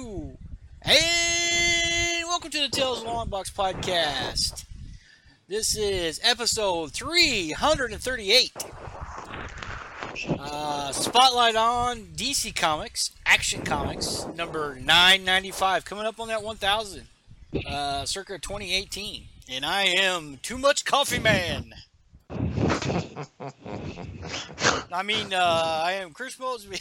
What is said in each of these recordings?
you? And welcome to the Tales of the Long Box podcast. This is episode 338. Spotlight on DC Comics, Action Comics, number 995, coming up on that 1000, circa 2018. And I am Too Much Coffee Man. I am Chris Mosby.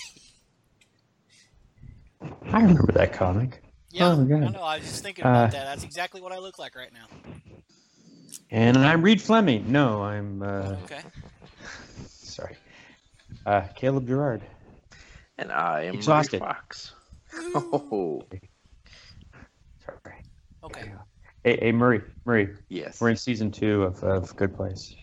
I remember that comic. Yeah, oh, my God. I know. I was just thinking about that. That's exactly what I look like right now. And I'm Reed Fleming. No, I'm... Okay. Sorry. Caleb Gerard. And I am Exhausted. Fox. Oh. Sorry. Okay. Hey, Murray. Yes. We're in season 2 of Good Place.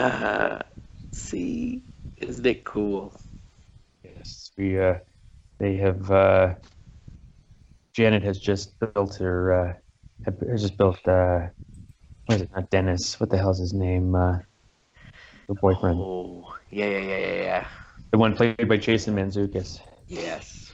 See? Isn't it cool? Yes. They have... Janet has just built her... what is it? Not Dennis. What the hell's his name? Her boyfriend. Oh, yeah. The one played by Jason Mantzoukas. Yes.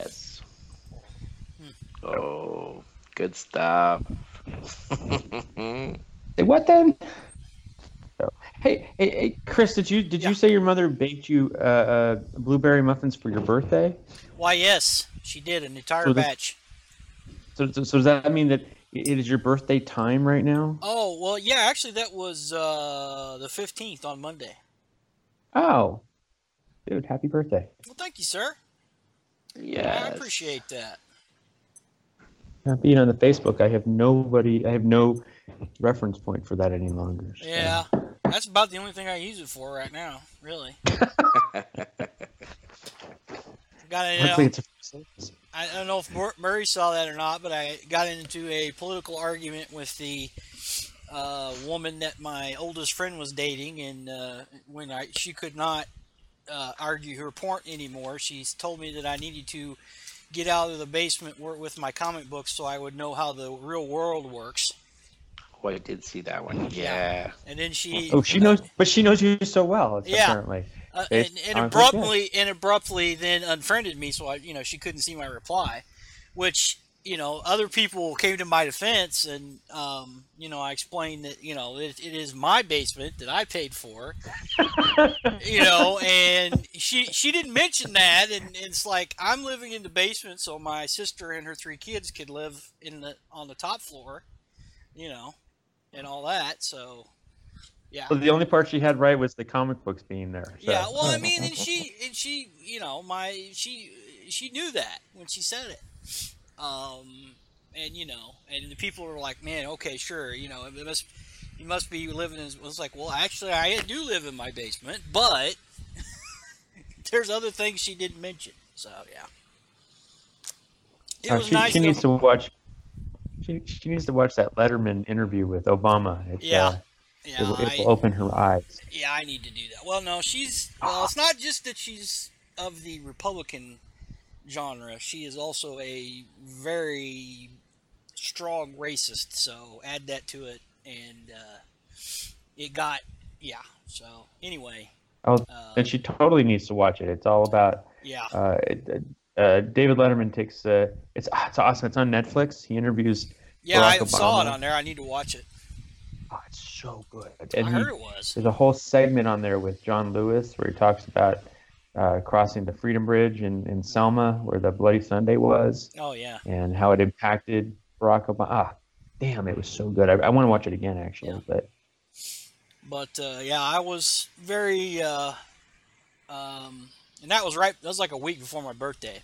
Oh, good stuff. Hey, what then? Oh. Hey, Chris, did you say your mother baked you blueberry muffins for your birthday? Why, yes, she did an entire batch. So does that mean that it is your birthday time right now? Oh, well, yeah, actually, that was the 15th on Monday. Oh, dude, happy birthday! Well, thank you, sir. Yes. I appreciate that. Being on the Facebook, I have no reference point for that any longer. So. Yeah, that's about the only thing I use it for right now, really. I don't know if Murray saw that or not, but I got into a political argument with the woman that my oldest friend was dating, and when she could not argue her point anymore, she told me that I needed to get out of the basement with my comic books so I would know how the real world works. Oh, I did see that one. Yeah. And then she knows, but she knows you so well. Yeah. Apparently. And abruptly then unfriended me, so she couldn't see my reply, which other people came to my defense, and I explained that it is my basement that I paid for, and she didn't mention that, and it's like I'm living in the basement so my sister and her 3 kids could live on the top floor, and all that, so. Yeah. So the only part she had right was the comic books being there. So. Yeah, well, I mean, and she knew that when she said it, and the people were like, man, okay, sure, you must be living in. It was like, well, actually, I do live in my basement, but there's other things she didn't mention. So yeah, it was nice. She needs to watch. She needs to watch that Letterman interview with Obama. It will open her eyes. Yeah, I need to do that. Well, no, it's not just that she's of the Republican genre. She is also a very strong racist, so add that to it, and so anyway. And she totally needs to watch it. It's all about... Yeah. David Letterman takes... it's awesome. It's on Netflix. He interviews Barack Obama. Saw it on there. I need to watch it. Oh, it's so good. And I heard it was. There's a whole segment on there with John Lewis where he talks about crossing the Freedom Bridge in Selma, where the Bloody Sunday was. Oh, yeah. And how it impacted Barack Obama. It was so good. I want to watch it again, actually. Yeah. But I was very... and that was like a week before my birthday.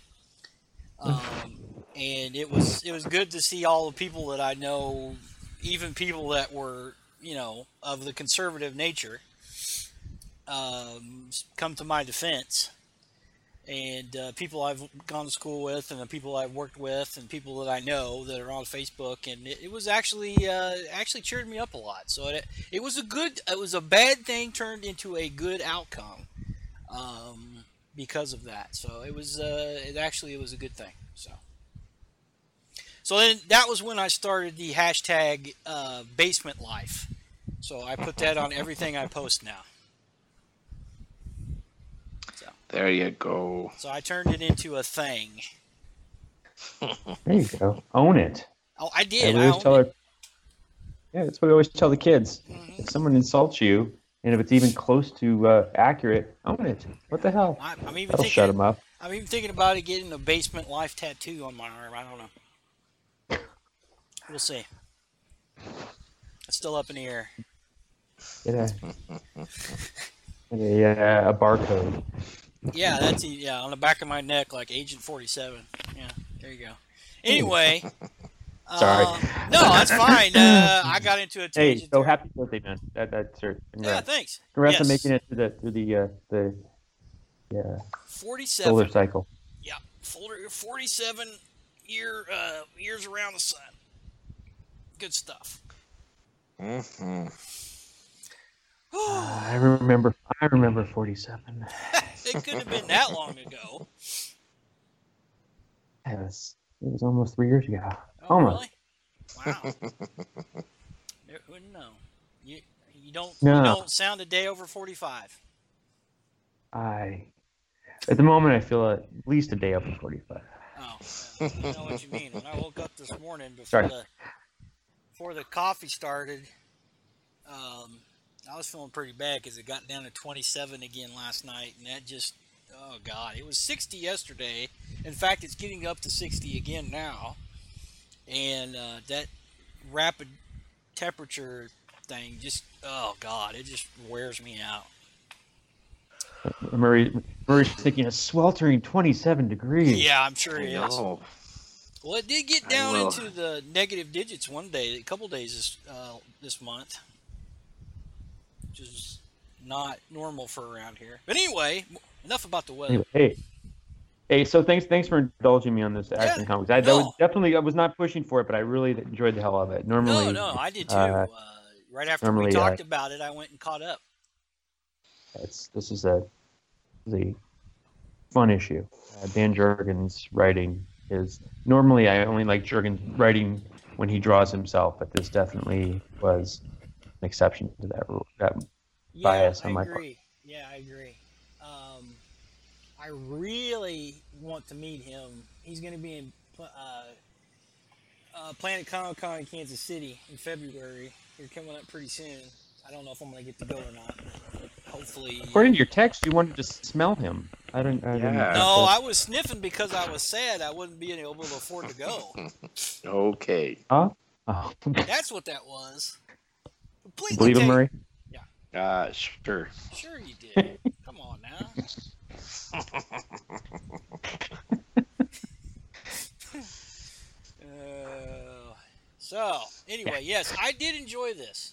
And it was good to see all the people that I know, even people that were, of the conservative nature, come to my defense. And people I've gone to school with, and the people I've worked with, and people that I know that are on Facebook, and it was actually cheered me up a lot. So it was a bad thing turned into a good outcome, because of that. So it was a good thing. So then that was when I started the hashtag basement life. So I put that on everything I post now. There you go. So I turned it into a thing. There you go. Own it. Oh, I I did. always tell her. Yeah, that's what I always tell the kids. If someone insults you, and if it's even close to accurate, own it. What the hell? I'm even That'll shut thinking. them up. I'm even thinking about it getting a basement life tattoo on my arm. I don't know. We'll see. It's still up in the air. Get a barcode. Yeah, that's on the back of my neck, like Agent 47. Yeah, there you go. Anyway. Sorry. No, that's fine. I got into a Hey, tangent. so there. happy birthday, man. That's Yeah, congrats. thanks. Congrats Yes. on making it through the 47. solar cycle. Yeah, 47 years around the sun. Good stuff. Mm-hmm. I remember 47. It couldn't have been that long ago. It was almost 3 years ago. Oh, Almost. really? Wow. Who wouldn't know? You don't No. you don't sound a day over 45. At the moment, I feel at least a day up to 45. Oh, I know what you mean. When I woke up this morning Sorry. before the coffee started, I was feeling pretty bad because it got down to 27 again last night, and that just, oh God, it was 60 yesterday. In fact, it's getting up to 60 again now, and that rapid temperature thing just, oh God, it just wears me out. Murray's taking a sweltering 27 degrees. Yeah, I'm sure it is. No. Well, it did get down into the negative digits one day, a couple days this month, which is not normal for around here. But anyway, enough about the weather. Anyway, hey, so thanks for indulging me on this Action Comics. I was not pushing for it, but I really enjoyed the hell of it. Normally, No, I did too. Right after we talked about it, I went and caught up. This is a fun issue. Dan Jurgens' writing is normally I only like Jurgens' writing when he draws himself, but this definitely was an exception to that rule. That bias on my part. Yeah, I agree. I really want to meet him. He's going to be in Planet Comic Con in Kansas City in February. They're coming up pretty soon. I don't know if I'm going to get to go or not. Hopefully. According to your text, you wanted to smell him. I didn't. No, I was sniffing because I was sad I wouldn't be able to afford to go. Okay. Huh? Oh. That's what that was. Completely Believe him, Murray? Sure. Sure you did. Come on now. So, anyway, yes, I did enjoy this.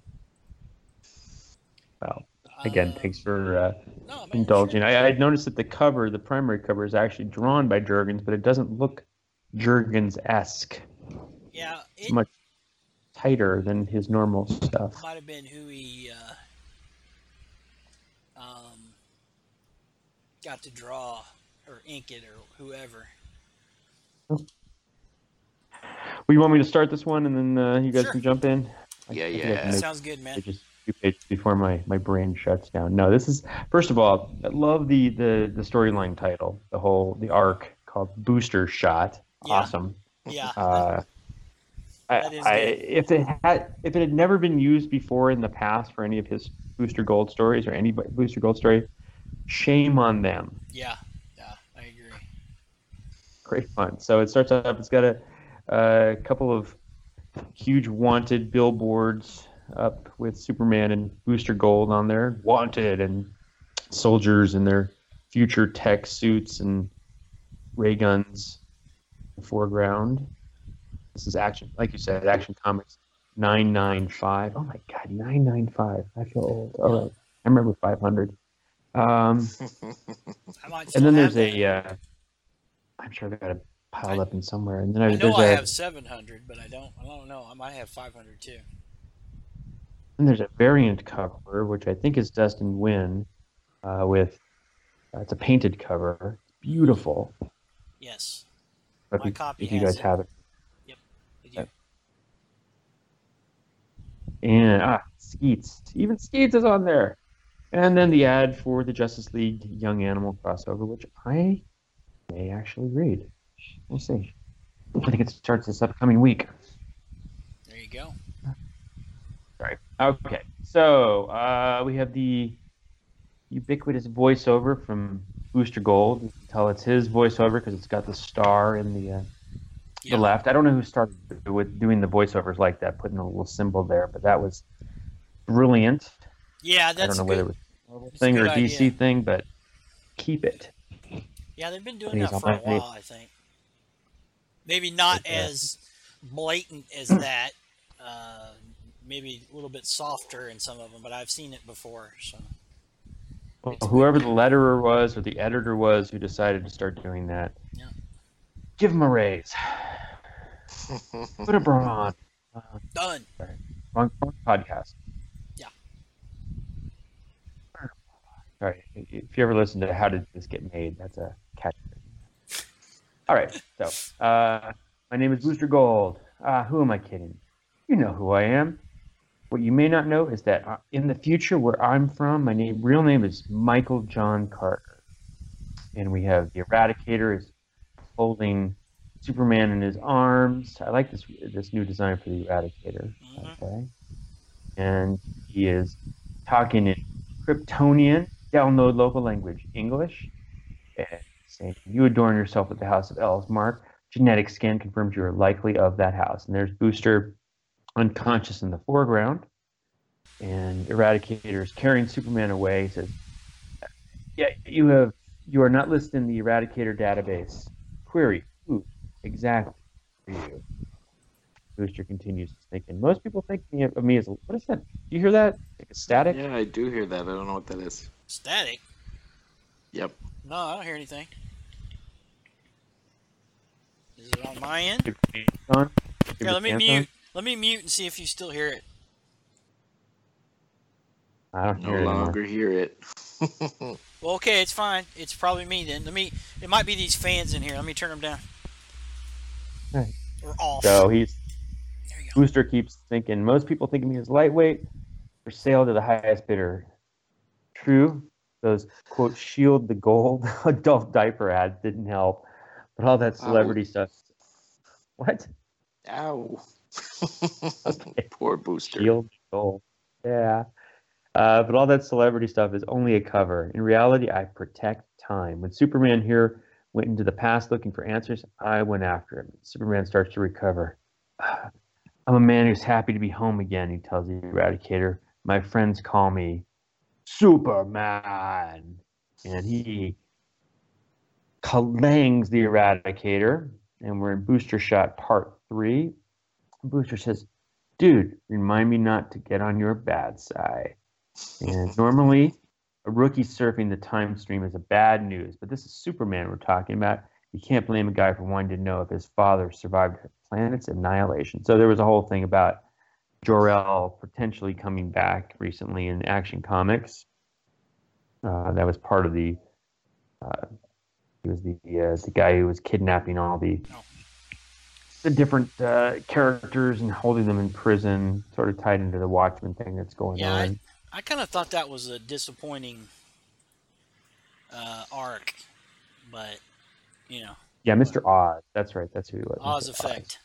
Well, again, thanks for No, man, indulging. sure. I had noticed that the primary cover, is actually drawn by Jurgens, but it doesn't look Jurgens-esque. Yeah, It's much tighter than his normal stuff. might have been who he got to draw or ink it or whoever. Well, you want me to start this one, and then you guys Sure. can jump in? Yeah, I think I yeah. can make Sounds good, man. just a few pages before my brain shuts down. No, this is, first of all, I love the storyline title, the arc called Booster Shot. Yeah. Awesome. Yeah. That is good. If it had never been used before in the past for any of his Booster Gold stories or any Booster Gold story, shame on them. Yeah, I agree. Great fun. So it starts off. It's got a couple of huge wanted billboards up with Superman and Booster Gold on there. Wanted, and soldiers in their future tech suits and ray guns in the foreground. This is Action, like you said, Action Comics 995. Oh my God, 995. I feel old. All right, I remember 500. I might still And then have there's that. I'm sure they got it piled up in somewhere. And then I know there's I have 700, but I don't know. I might have 500 too. and there's a variant cover, which I think is Dustin Wynn, with it's a painted cover. Beautiful. Yes. If My copy if you has guys it. have it. Yep. Did you? And Skeets. Even Skeets is on there. And then the ad for the Justice League Young Animal crossover, which I may actually read. We'll see. I think it starts this upcoming week. There you go. Sorry. Okay. So we have the ubiquitous voiceover from Booster Gold. You can tell it's his voiceover because it's got the star in the Yeah. left. I don't know who started with doing the voiceovers like that, putting a little symbol there, but that was brilliant. Yeah, I don't that's know a whether good. it was a Marvel It's a thing or good a DC idea. thing, but keep it. Yeah, they've been doing And he's that on for a my while, I think. Maybe not But, as blatant as that. Uh, maybe a little bit softer in some of them, but I've seen it before. So well, it's good. whoever the letterer was or the editor was who decided to start doing that, Yeah. give him a raise. Put a bra on. Done. Sorry. Wrong podcast. Yeah. Sorry. If you ever listen to How Did This Get Made, that's a catch. All right. So, my name is Booster Gold. Who am I kidding? You know who I am. What you may not know is that in the future, where I'm from, my real name is Michael John Carter, and we have the Eradicator is holding Superman in his arms. I like this new design for the Eradicator. Mm-hmm. Okay, and he is talking in Kryptonian. Download local language English. And saying you adorn yourself with the House of Ellsmark. Genetic scan confirms you are likely of that house. And there's Booster unconscious in the foreground. And Eradicator is carrying Superman away. He says, "Yeah, you are not listed in the Eradicator database. Query: who exactly are you?" Booster continues thinking. Most people think of me as what is that? Do you hear that? Like a static? Yeah, I do hear that. I don't know what that is. Static. Yep. No, I don't hear anything. Is it on my end? On? Here, let me Fans mute. on? Let me mute and see if you still hear it. I don't No hear it anymore. longer hear it. Well, okay, it's fine. It's probably me then. It might be these fans in here. Let me turn them down. Right. Or off. So There you go. Booster keeps thinking, most people think of me as lightweight, for sale to the highest bidder. True, those, quote, shield the gold adult diaper ads didn't help, but all that celebrity stuff. What? Ow. Okay. Poor Booster. Shield the gold. Yeah. But all that celebrity stuff is only a cover. In reality, I protect time. When Superman here went into the past looking for answers, I went after him. Superman starts to recover. I'm a man who's happy to be home again, he tells the Eradicator. My friends call me Superman. And he clangs the Eradicator. And we're in Booster Shot Part 3. Booster says, dude, remind me not to get on your bad side. And normally, a rookie surfing the time stream is a bad news, but this is Superman we're talking about. You can't blame a guy for wanting to know if his father survived the planet's annihilation. So there was a whole thing about Jor-El potentially coming back recently in Action Comics. That was part of the. He was the guy who was kidnapping all the different characters and holding them in prison, sort of tied into the Watchmen thing that's going on. I kind of thought that was a disappointing arc, but you know. Yeah, Mr. Oz. That's right. That's who he was. Oz Mr. Effect.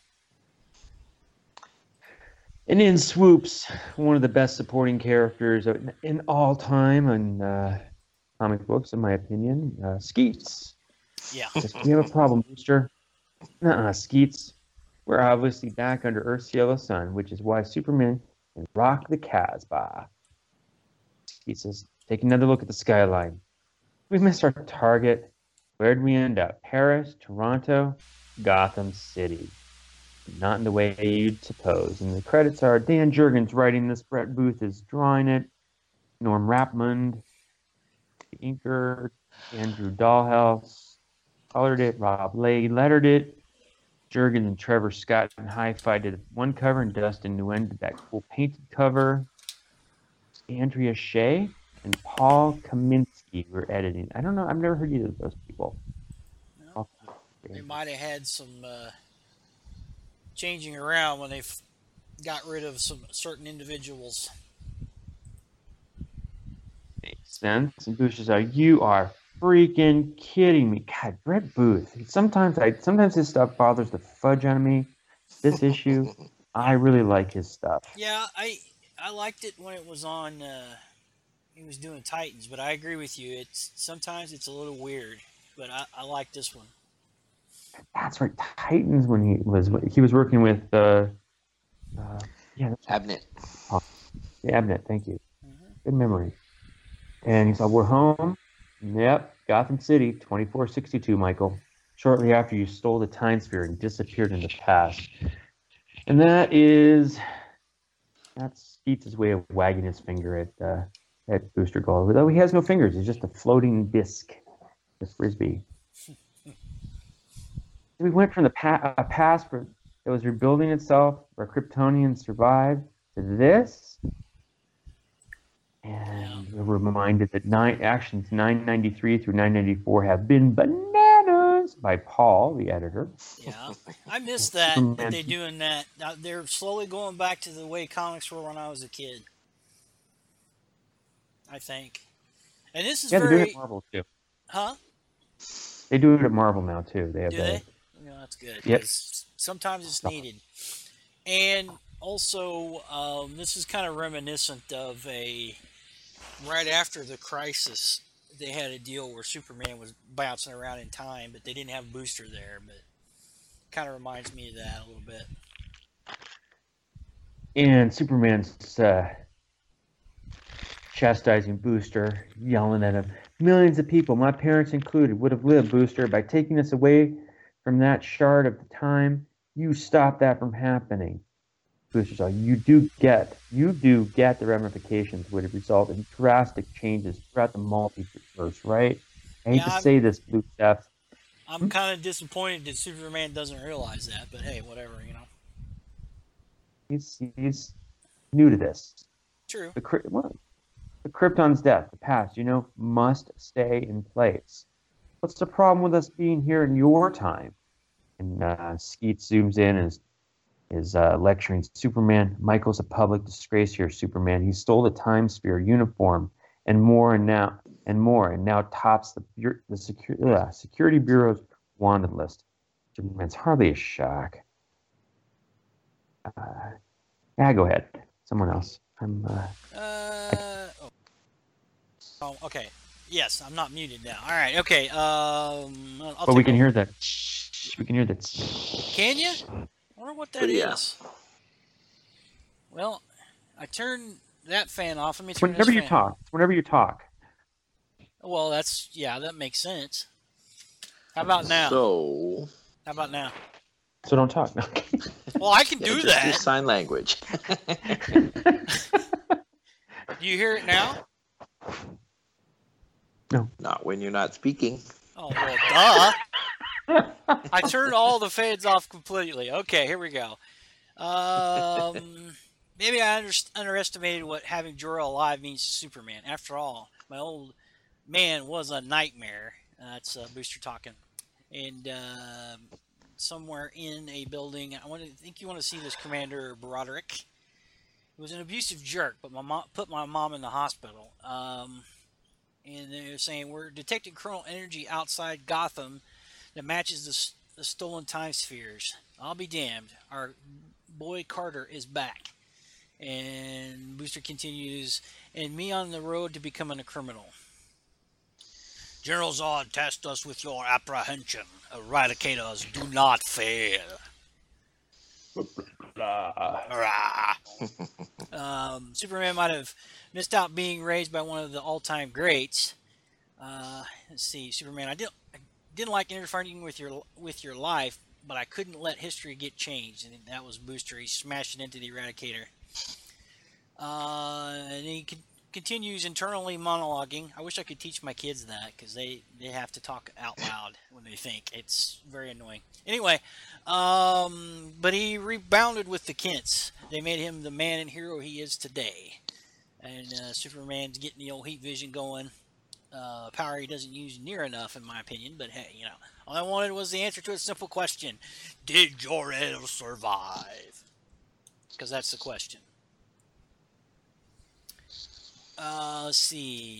And in swoops, one of the best supporting characters in all time in comic books, in my opinion, Skeets. Yeah. We have a problem, Booster. Skeets. We're obviously back under Earth's yellow sun, which is why Superman can rock the Casbah. Skeets says, take another look at the skyline. We missed our target. Where'd we end up? Paris, Toronto, Gotham City. Not in the way you'd suppose. And the credits are Dan Jurgens writing this, Brett Booth is drawing it, Norm Rapmund, the inker, Andrew Dahlhaus, colored it, Rob Lay lettered it, Jurgens and Trevor Scott and Hi-Fi did one cover, and Dustin Nguyen did that cool painted cover. Andrea Shea and Paul Kaminsky were editing. I don't know. I've never heard either of those people. No. They might have had some changing around when they got rid of some certain individuals. Makes sense. And Booster's out. You are freaking kidding me? God, Brett Booth. Sometimes his stuff bothers the fudge out of me. This issue, I really like his stuff. Yeah, I liked it when it was on. He was doing Titans, but I agree with you. It's sometimes it's a little weird, but I like this one. That's right, Titans when he was working with yeah, that's Abnett. yeah, Abnett. Thank you. Mm-hmm. Good memory. And he said, "We're home." Yep, Gotham City, 2462, Michael. Shortly after you stole the Time Sphere and disappeared in the past. And that's Skeets' way of wagging his finger at Booster Gold. Though he has no fingers, he's just a floating disc, the frisbee. We went from the past that was rebuilding itself, where Kryptonians survived, to this. And we're reminded that actions 993 through 994 have been bananas by Paul, the editor. Yeah, I miss that they're doing that. Now, they're slowly going back to the way comics were when I was a kid. I think, and this is Yeah, very. they're doing it at Marvel too. Huh? They do it at Marvel now too. They have Do they? Yeah, that's good. Yep. Sometimes it's needed, and also this is kind of reminiscent of right after the Crisis. They had a deal where Superman was bouncing around in time, but they didn't have Booster there. But kind of reminds me of that a little bit. And Superman's chastising Booster, yelling at him. Millions of people, my parents included, would have lived, Booster, by taking us away from that shard of the time. You stopped that from happening. Booster's like, you do get the ramifications would have resulted in drastic changes throughout the multiverse, right? I hate to say this, Blue Steph. I'm kind of disappointed that Superman doesn't realize that, but hey, whatever, you know. He's new to this. True. The Krypton's death, the past, must stay in place. What's the problem with us being here in your time? And Skeet zooms in and is lecturing Superman. Michael's a public disgrace here, Superman. He stole the Time Sphere uniform and more, and now tops the Security Bureau's wanted list. Superman's hardly a shock. Yeah, go ahead. Someone else. Oh, okay. Yes, I'm not muted now. All right. Okay. But we can hear that. We can hear that. Can you? I wonder what that is. Well, I turned that fan off. Let me turn whenever this you fan. talk. Whenever you talk. Well, that makes sense. How about now? How about now? So don't talk. Well, I can do that. Use sign language. Do you hear it now? No. Not when you're not speaking. Oh, well, duh. I turned all the fans off completely. Okay, here we go. Maybe I underestimated what having Jor-El alive means to Superman. After all, my old man was a nightmare. That's Booster talking. And somewhere in a building, I think you want to see this Commander Broderick. He was an abusive jerk, but my mom put my mom in the hospital. And they're saying we're detecting chronal energy outside Gotham that matches the stolen time spheres. I'll be damned. Our boy Carter is back. And Booster continues, and me on the road to becoming a criminal. General Zod tasked us with your apprehension. Eradicators do not fail. Superman might have missed out being raised by one of the all-time greats. Let's see, Superman. I didn't like interfering with your life, but I couldn't let history get changed. And that was Booster. He smashed it into the Eradicator. And he continues internally monologuing. I wish I could teach my kids that, because they have to talk out loud when they think. It's very annoying. Anyway, but he rebounded with the Kents. They made him the man and hero he is today. And Superman's getting the old heat vision going. Power he doesn't use near enough, in my opinion. But hey, all I wanted was the answer to a simple question. Did Jor-El survive? Because that's the question. Let's see.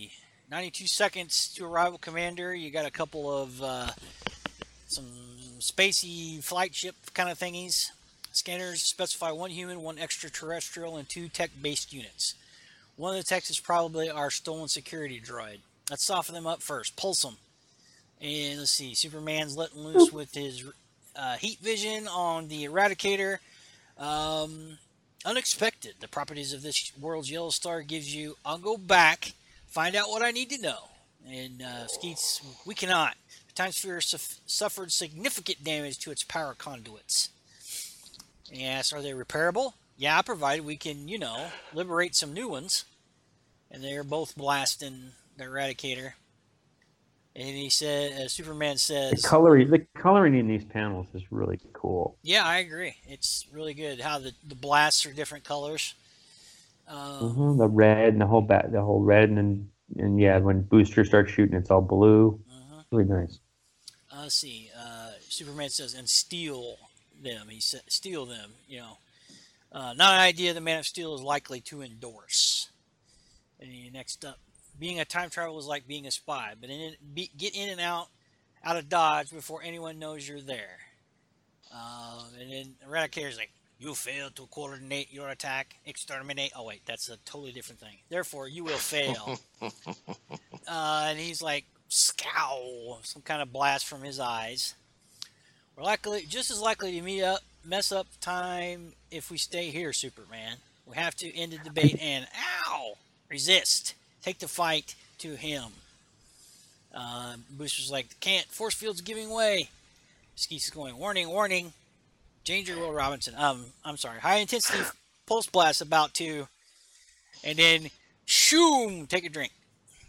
92 seconds to arrival, Commander. You got a couple of some spacey flight ship kind of thingies. Scanners specify 1 human, 1 extraterrestrial, and 2 tech-based units. One of the techs is probably our stolen security droid. Let's soften them up first. Pulse them. And let's see. Superman's letting loose with his heat vision on the Eradicator. Unexpected. The properties of this world's yellow star gives you, I'll go back, find out what I need to know. And Skeets, we cannot. The Time Sphere suffered significant damage to its power conduits. Yes, are they repairable? Yeah, provided we can, liberate some new ones. And they're both blasting the Eradicator. And he said, Superman says, the coloring in these panels is really cool. Yeah, I agree. It's really good how the blasts are different colors. The red and the whole red and yeah, when Booster starts shooting, it's all blue. Really nice. Let's see. Superman says, and steal them. He said, steal them. Not an idea the Man of Steel is likely to endorse. And next up, being a time traveler is like being a spy, but get in and out of Dodge before anyone knows you're there. And then Eradicator's like, you fail to coordinate your attack, exterminate. Oh wait, that's a totally different thing. Therefore, you will fail. And he's like, scowl, some kind of blast from his eyes. We're just as likely to mess up time if we stay here, Superman. We have to end the debate and resist. Take the fight to him. Booster's like, can't. Force field's giving way. Skeets is going, warning, warning. Danger, Will Robinson. I'm sorry. High intensity pulse blast about to. And then, shoom, take a drink.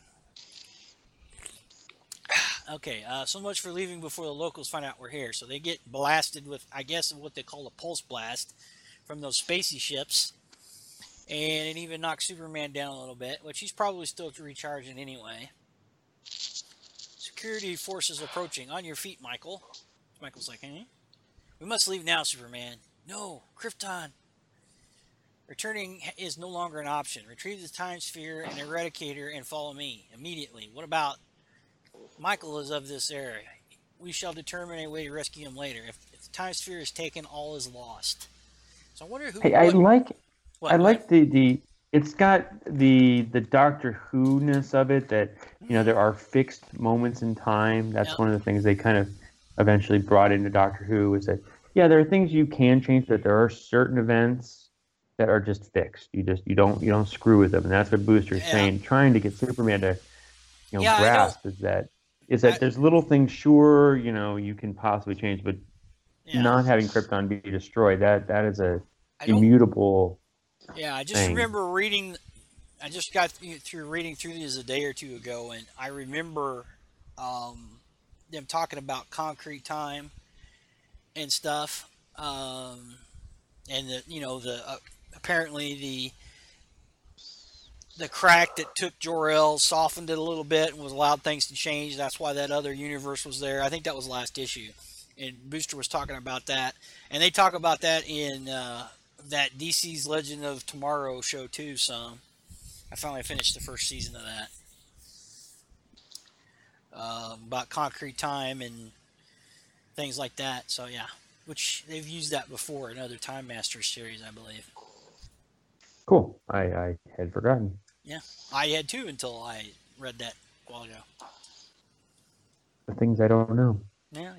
Okay, so much for leaving before the locals find out we're here. So they get blasted with, I guess, what they call a pulse blast from those spacey ships. And it even knocks Superman down a little bit, which he's probably still recharging anyway. Security forces approaching. On your feet, Michael. Michael's like, we must leave now, Superman. No, Krypton. Returning is no longer an option. Retrieve the Time Sphere and Eradicator and follow me immediately. What about Michael is of this era? We shall determine a way to rescue him later. If the Time Sphere is taken, all is lost. So I wonder who... Hey, I like the it's got the Doctor Who-ness of it that, there are fixed moments in time. That's one of the things they kind of eventually brought into Doctor Who is that, there are things you can change, but there are certain events that are just fixed. You don't screw with them. And that's what Booster's saying, trying to get Superman to, grasp is that there's little things, sure, you can possibly change, but not having Krypton be destroyed, that is a immutable... Yeah, I just remember reading. I just got through reading through these a day or two ago, and I remember them talking about concrete time and stuff, and apparently the crack that took Jor-El softened it a little bit and was allowed things to change. That's why that other universe was there. I think that was last issue, and Booster was talking about that, and they talk about that in. That DC's Legend of Tomorrow show too. So I finally finished the first season of that about concrete time and things like that. So yeah, which they've used that before in other Time Masters series, I believe. Cool. I had forgotten. Yeah, I had too until I read that a while ago. The things I don't know. Yeah,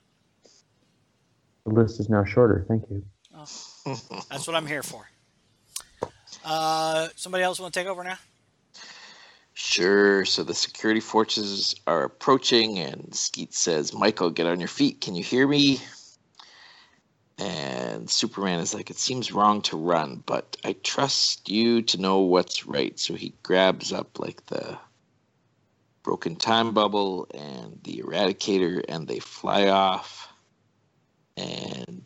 The list is now shorter. Thank you. Oh, that's what I'm here for. Somebody else want to take over now? Sure. So the security forces are approaching, and Skeet says, Michael, get on your feet. Can you hear me? And Superman is like, it seems wrong to run, but I trust you to know what's right. So he grabs up like the broken time bubble and the Eradicator, and they fly off. And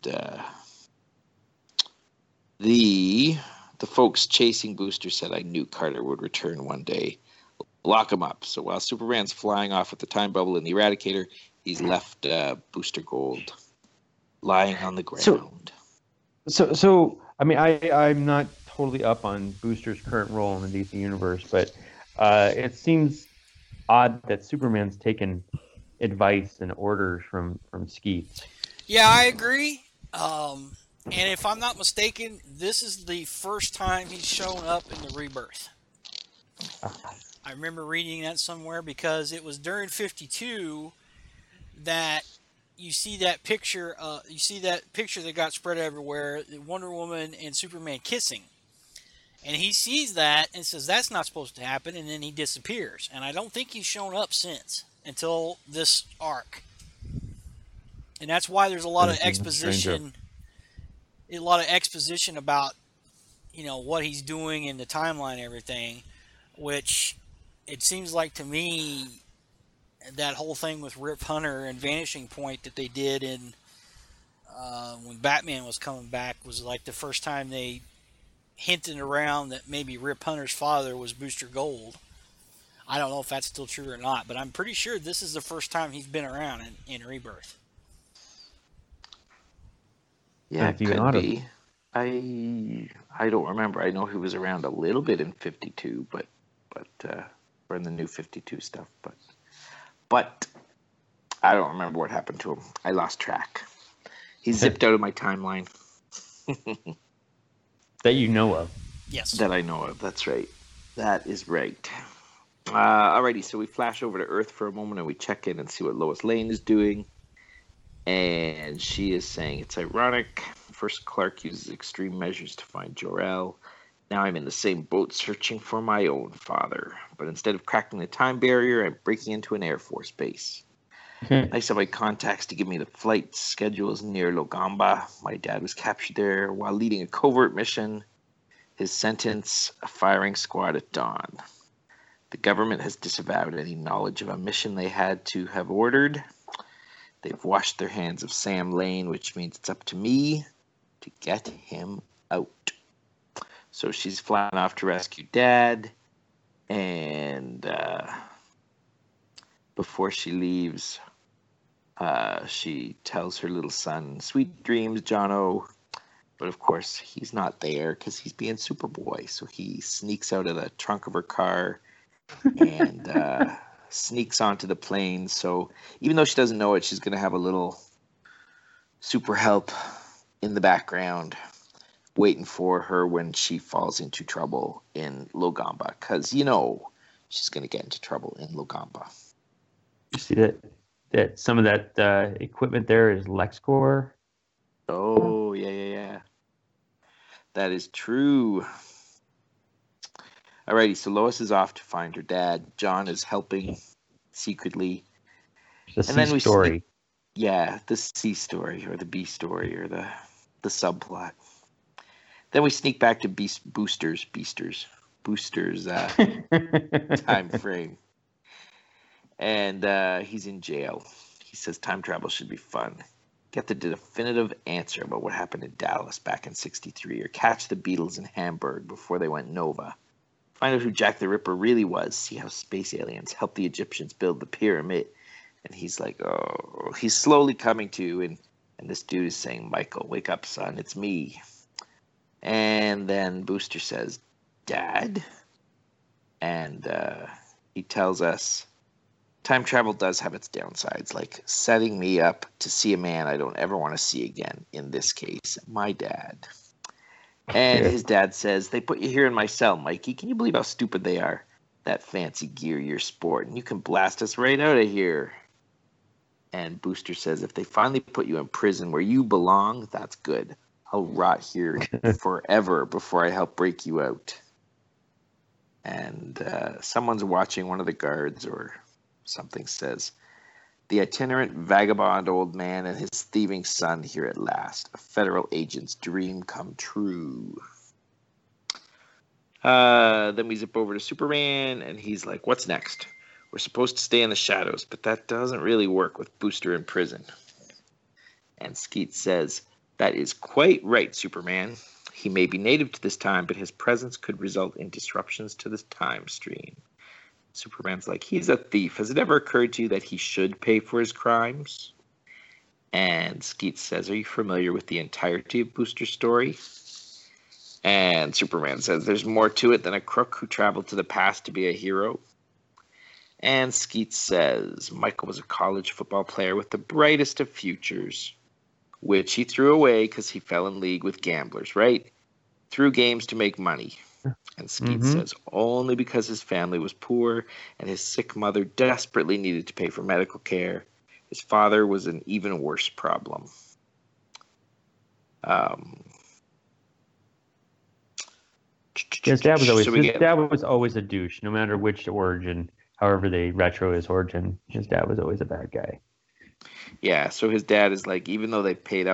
the folks chasing Booster said, I knew Carter would return one day. Lock him up. So while Superman's flying off with the time bubble and the Eradicator, he's left Booster Gold lying on the ground. So I mean, I'm not totally up on Booster's current role in the DC universe, but it seems odd that Superman's taken advice and orders from Skeets. Yeah, I agree. And if I'm not mistaken, this is the first time he's shown up in the Rebirth. I remember reading that somewhere because it was during 52 that you see that picture. You see that picture that got spread everywhere: Wonder Woman and Superman kissing. And he sees that and says that's not supposed to happen, and then he disappears. And I don't think he's shown up since until this arc. And that's why there's a lot of exposition. A lot of exposition about, what he's doing in the timeline and everything, which it seems like to me that whole thing with Rip Hunter and Vanishing Point that they did in when Batman was coming back was like the first time they hinted around that maybe Rip Hunter's father was Booster Gold. I don't know if that's still true or not, but I'm pretty sure this is the first time he's been around in Rebirth. Yeah, it could be. I don't remember. I know he was around a little bit in 52, but or in the new 52 stuff, but I don't remember what happened to him. I lost track. He zipped out of my timeline. That you know of. Yes. That I know of. That's right. That is right. Alrighty, so we flash over to Earth for a moment and we check in and see what Lois Lane is doing. And she is saying, it's ironic. First, Clark uses extreme measures to find Jor-El. Now I'm in the same boat searching for my own father. But instead of cracking the time barrier, I'm breaking into an Air Force base. Nice of my contacts to give me the flight schedules near Logamba. My dad was captured there while leading a covert mission. His sentence, a firing squad at dawn. The government has disavowed any knowledge of a mission they had to have ordered. They've washed their hands of Sam Lane, which means it's up to me to get him out. So she's flying off to rescue Dad. And before she leaves, she tells her little son, sweet dreams, Jono. But of course, he's not there because he's being Superboy. So he sneaks out of the trunk of her car and sneaks onto the plane. So even though she doesn't know it, she's going to have a little super help in the background waiting for her when she falls into trouble in Logamba. Because, she's going to get into trouble in Logamba. You see that some of that equipment there is LexCorp? Oh, yeah. That is true. Alrighty, so Lois is off to find her dad. John is helping secretly. The C story. The C story, or the B story, or the subplot. Then we sneak back to Booster's time frame. And he's in jail. He says time travel should be fun. Get the definitive answer about what happened in Dallas back in 63, or catch the Beatles in Hamburg before they went Nova. Find out who Jack the Ripper really was. See how space aliens helped the Egyptians build the pyramid. And he's like, oh, he's slowly coming to, and this dude is saying, Michael, wake up, son, it's me. And then Booster says, Dad? And he tells us, time travel does have its downsides, like setting me up to see a man I don't ever want to see again, in this case, my dad. And his dad says, they put you here in my cell, Mikey. Can you believe how stupid they are? That fancy gear you're sporting. You can blast us right out of here. And Booster says, if they finally put you in prison where you belong, that's good. I'll rot here forever before I help break you out. And someone's watching, one of the guards or something says, the itinerant vagabond old man and his thieving son here at last. A federal agent's dream come true. Then we zip over to Superman, and he's like, what's next? We're supposed to stay in the shadows, but that doesn't really work with Booster in prison. And Skeet says, that is quite right, Superman. He may be native to this time, but his presence could result in disruptions to the time stream. Superman's like, he's a thief. Has it ever occurred to you that he should pay for his crimes? And Skeet says, are you familiar with the entirety of Booster's story? And Superman says, there's more to it than a crook who traveled to the past to be a hero. And Skeet says Michael was a college football player with the brightest of futures, which he threw away because he fell in league with gamblers, right? Threw games to make money. And Skeet says only because his family was poor and his sick mother desperately needed to pay for medical care. His father was an even worse problem. His dad was always a douche, no matter which origin, however they retro his origin. His dad was always a bad guy. Yeah, so his dad is like, even though they paid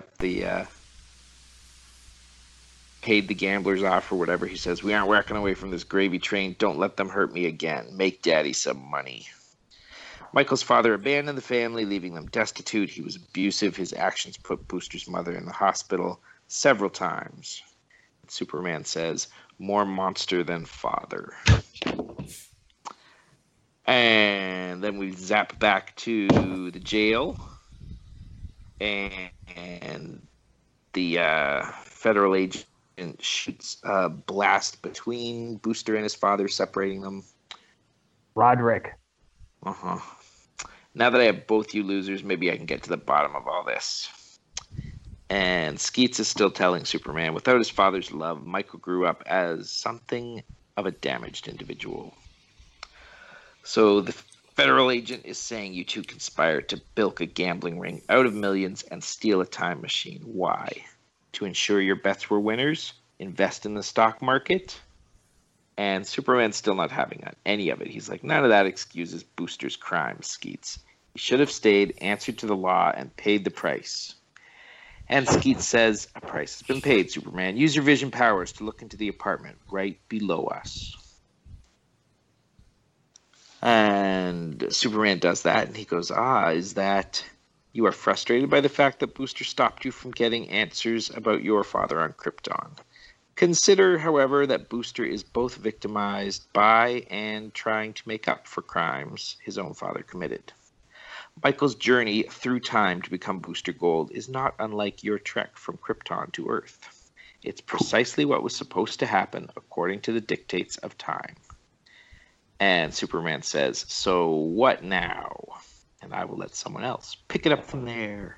the gamblers off or whatever, he says, we aren't walking away from this gravy train. Don't let them hurt me again. Make daddy some money. Michael's father abandoned the family, leaving them destitute. He was abusive. His actions put Booster's mother in the hospital several times. Superman says, more monster than father. And then we zap back to the jail. And the federal agent shoots a blast between Booster and his father, separating them. Roderick. Now that I have both you losers, maybe I can get to the bottom of all this. And Skeets is still telling Superman, without his father's love, Michael grew up as something of a damaged individual. So the federal agent is saying you two conspired to bilk a gambling ring out of millions and steal a time machine. Why? To ensure your bets were winners? Invest in the stock market? And Superman's still not having any of it. He's like, none of that excuses Booster's crimes, Skeets. He should have stayed, answered to the law, and paid the price. And Skeets says, a price has been paid, Superman. Use your vision powers to look into the apartment right below us. And Superman does that, and he goes, is that you are frustrated by the fact that Booster stopped you from getting answers about your father on Krypton? Consider, however, that Booster is both victimized by and trying to make up for crimes his own father committed. Michael's journey through time to become Booster Gold is not unlike your trek from Krypton to Earth. It's precisely what was supposed to happen according to the dictates of time. And Superman says, so what now? And I will let someone else pick it up from there.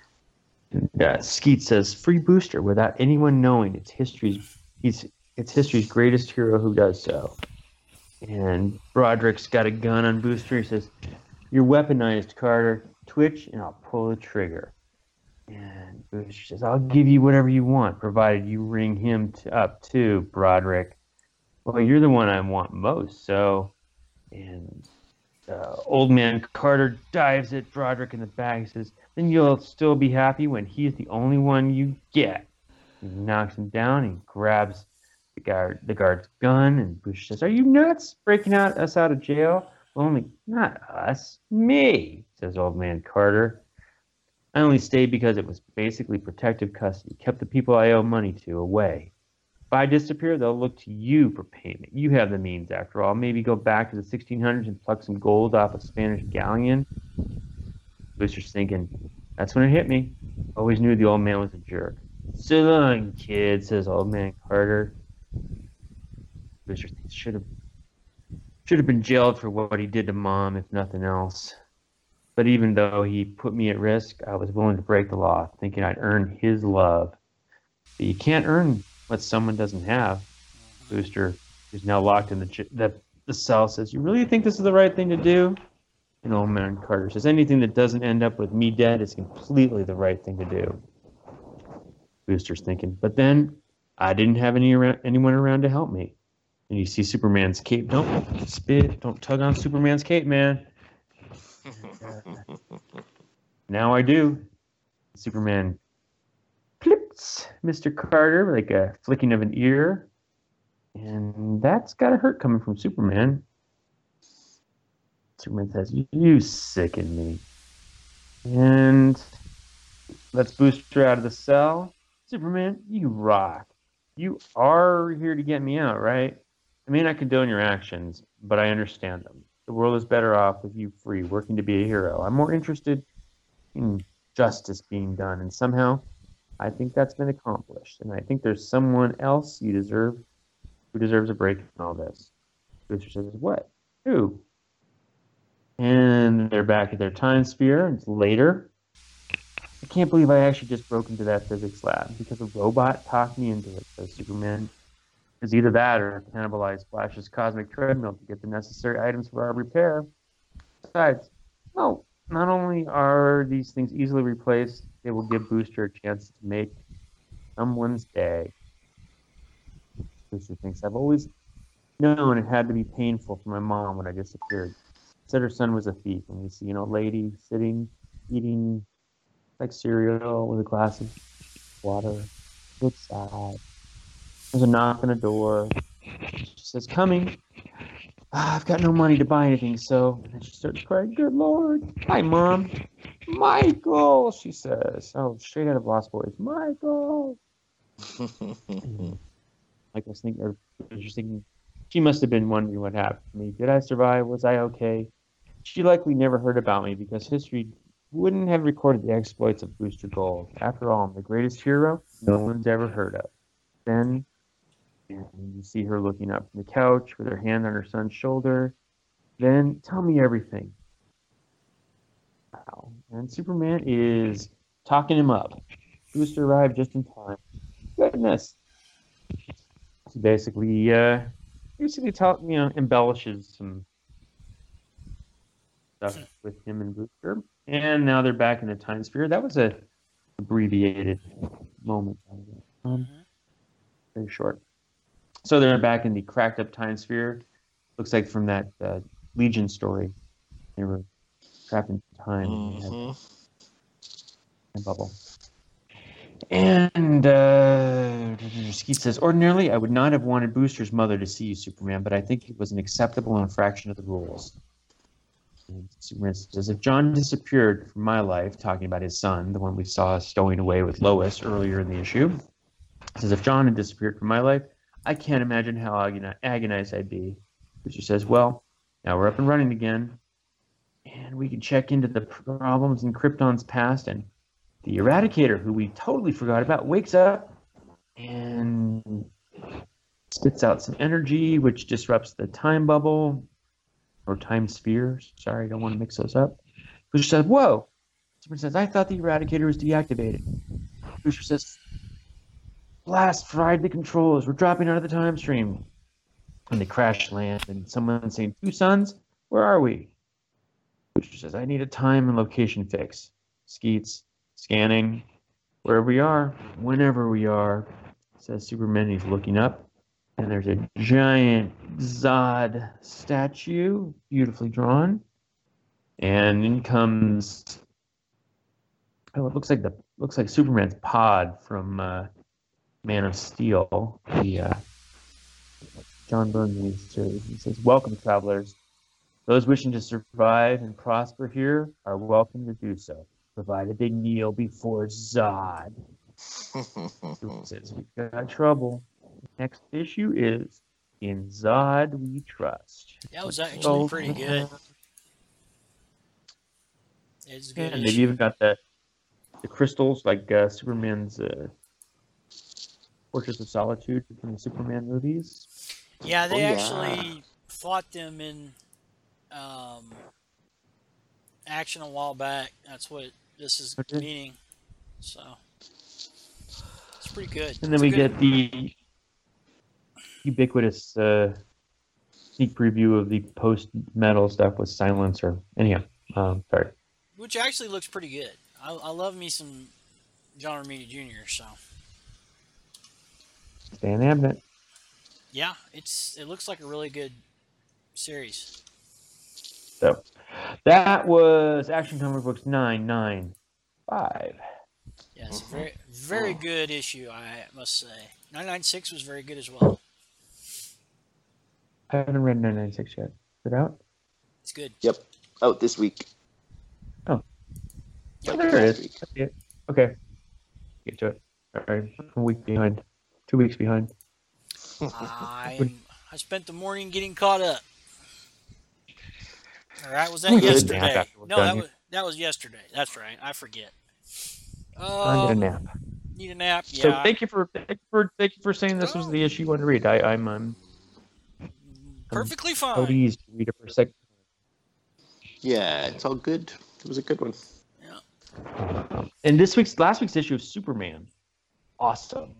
Skeet says, free Booster without anyone knowing it's history's greatest hero who does so. And Broderick's got a gun on Booster. He says, you're weaponized, Carter. Twitch, and I'll pull the trigger. And Booster says, I'll give you whatever you want, provided you ring him up too, Broderick. Well, you're the one I want most, so... And old man Carter dives at Broderick in the back. He says, then you'll still be happy when he's the only one you get. He knocks him down and grabs the guard's gun. And Bush says, are you nuts breaking us out of jail? Only, not us, me, says old man Carter. I only stayed because it was basically protective custody. Kept the people I owe money to away. If I disappear, they'll look to you for payment. You have the means, after all. Maybe go back to the 1600s and pluck some gold off a Spanish galleon. Booster's thinking, that's when it hit me. Always knew the old man was a jerk. So long, kid, says old man Carter. Booster thinks should have been jailed for what he did to Mom, if nothing else. But even though he put me at risk, I was willing to break the law, thinking I'd earn his love. But you can't earn what someone doesn't have. Booster, who's now locked in the cell, says, you really think this is the right thing to do? And old man Carter says, anything that doesn't end up with me dead is completely the right thing to do. Booster's thinking, but then I didn't have anyone around to help me. And you see Superman's cape. Don't tug on Superman's cape, man. Now I do. Superman clips Mr. Carter like a flicking of an ear. And that's gotta hurt coming from Superman. Superman says, you sicken me. And lets Booster out of the cell. Superman, you rock. You are here to get me out, right? I may not condone your actions, but I understand them. The world is better off with you free, working to be a hero. I'm more interested in justice being done, and somehow I think that's been accomplished. And I think there's someone else who deserves a break in all this. Booster says, what? Who? And they're back at their time sphere. It's later. I can't believe I actually just broke into that physics lab because a robot talked me into it, says Superman. It's either that or cannibalize Flash's cosmic treadmill to get the necessary items for our repair. Besides, no, not only are these things easily replaced, they will give Booster a chance to make someone's day. Booster thinks, I've always known it had to be painful for my mom when I disappeared. Said her son was a thief, and we see an old lady sitting, eating like cereal with a glass of water. It's sad. There's a knock on the door. She says, coming. I've got no money to buy anything, so... And then she starts crying, good Lord. Hi, Mom. Michael, she says. Oh, straight out of Lost Boys. Michael. Michael's thinking, or she's thinking, she must have been wondering what happened to me. Did I survive? Was I okay? She likely never heard about me because history wouldn't have recorded the exploits of Booster Gold. After all, I'm the greatest hero no one's ever heard of. Then you see her looking up from the couch with her hand on her son's shoulder. Then, tell me everything. Wow. And Superman is talking him up. Booster arrived just in time. Goodness. He basically embellishes some stuff with him and Booster. And now they're back in the time sphere. That was a abbreviated moment. Very short. So they're back in the cracked up time sphere. Looks like from that Legion story. They were trapped in time. And a bubble. And Skeet says, ordinarily, I would not have wanted Booster's mother to see you, Superman, but I think it was an acceptable infraction of the rules. And Superman says, if John disappeared from my life, talking about his son, the one we saw stowing away with Lois earlier in the issue, says, if John had disappeared from my life, I can't imagine how agonized I'd be. Booster says, well, now we're up and running again, and we can check into the problems in Krypton's past, and the Eradicator, who we totally forgot about, wakes up and spits out some energy, which disrupts the time bubble, or time spheres. Sorry, I don't want to mix those up. Booster says, whoa. Superman says, I thought the Eradicator was deactivated. Booster says, blast fried the controls. We're dropping out of the time stream. And they crash land, and someone's saying, two sons, where are we? Booster says, I need a time and location fix. Skeets, scanning, wherever we are, whenever we are, says Superman. He's looking up, and there's a giant Zod statue, beautifully drawn. And in comes, it looks like Superman's pod from Man of Steel, the John Byrne series. He says, welcome, travelers. Those wishing to survive and prosper here are welcome to do so, provided they kneel before Zod. Says, we've got trouble. Next issue is In Zod We Trust. That was actually pretty good. It's a good and they've even got the crystals like Superman's Fortress of Solitude from the Superman movies. Yeah, they actually fought them in action a while back. That's what this is meaning. So it's pretty good. And then we get the ubiquitous sneak preview of the post-metal stuff with Silencer. Anyhow, sorry. Which actually looks pretty good. I love me some John Romita Jr. So Stan Abnett. yeah, it looks like a really good series. So that was Action Comic Books 995. Yeah, it's a very, very good issue, I must say. 996 was very good as well. I haven't read 996 yet. Is it out? It's good. Yep. Out this week. Oh. Yep. Oh, there it is. I see it. Okay. Get to it. All right. I'm a week behind. 2 weeks behind. I spent the morning getting caught up. All right, was that yesterday? No, that was yesterday. That's right. I forget. I need a nap. Need a nap. Yeah. So thank you for saying this was the issue you wanted to read. I'm perfectly fine. How easy to read it for a second. Yeah, it's all good. It was a good one. And last week's issue of Superman, awesome.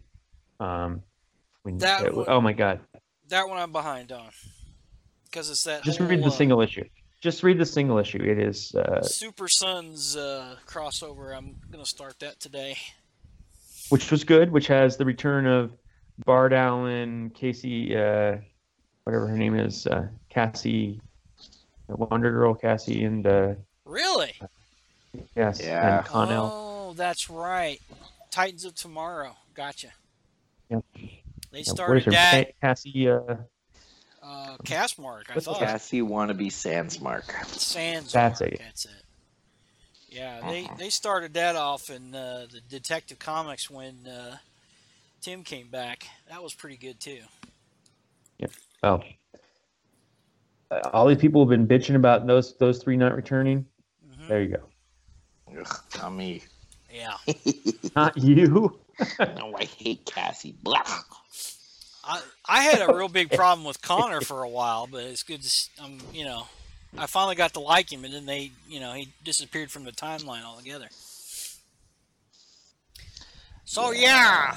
Oh my god! That one I'm behind on because it's that. Just whole, read the single issue. Just read the single issue. It is Super Sons crossover. I'm gonna start that today. Which was good. Which has the return of Bard Allen, Casey, whatever her name is, Cassie, Wonder Girl, Cassie, and Really? yes, Yeah. and Connell. Oh, that's right. Titans of Tomorrow. Gotcha. Yep. They What is started her? that. Cassie. Castmark, I What's thought. Cassie wannabe Sandsmark. Sandsmark. That's it. That's it. Yeah, they started that off in the Detective Comics when Tim came back. That was pretty good too. Well, all these people have been bitching about those three not returning. Mm-hmm. There you go. Ugh, not me. Yeah. Not you. No, I hate Cassie. Blah. I had a real big problem with Connor for a while, but it's good to, I finally got to like him, and then he disappeared from the timeline altogether. So yeah.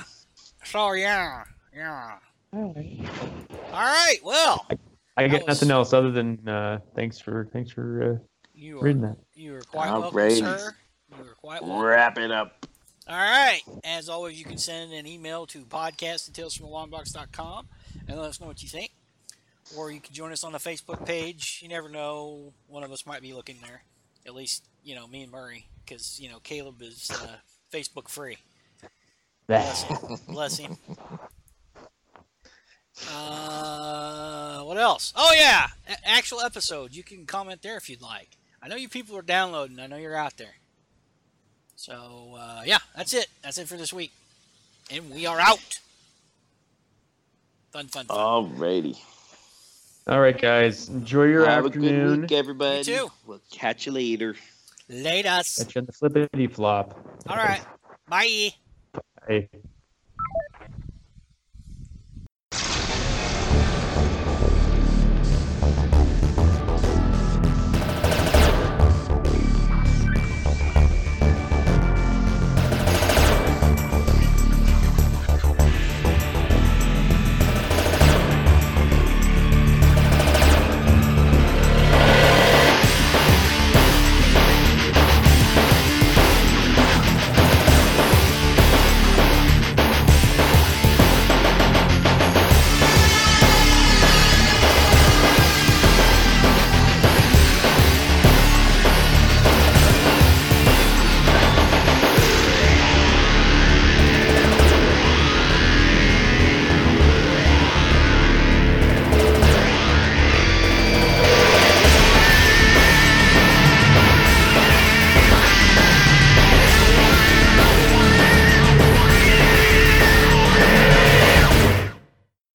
All right. Well, I got nothing else other than thanks for reading that. You are quite All welcome, right. sir. You are quite welcome. Wrap it up. All right. As always, you can send an email to podcast@talesfromthelongbox.com and let us know what you think. Or you can join us on the Facebook page. You never know. One of us might be looking there. At least, me and Murray. Because, Caleb is Facebook free. Bless him. What else? Oh, yeah. Actual episode. You can comment there if you'd like. I know you people are downloading. I know you're out there. So, yeah, that's it. That's it for this week. And we are out. Fun. Alrighty. All right, guys. Enjoy your Have afternoon. a good week, everybody. You too. We'll catch you later. Laters. Catch you on the flippity flop. All right. Bye. Bye.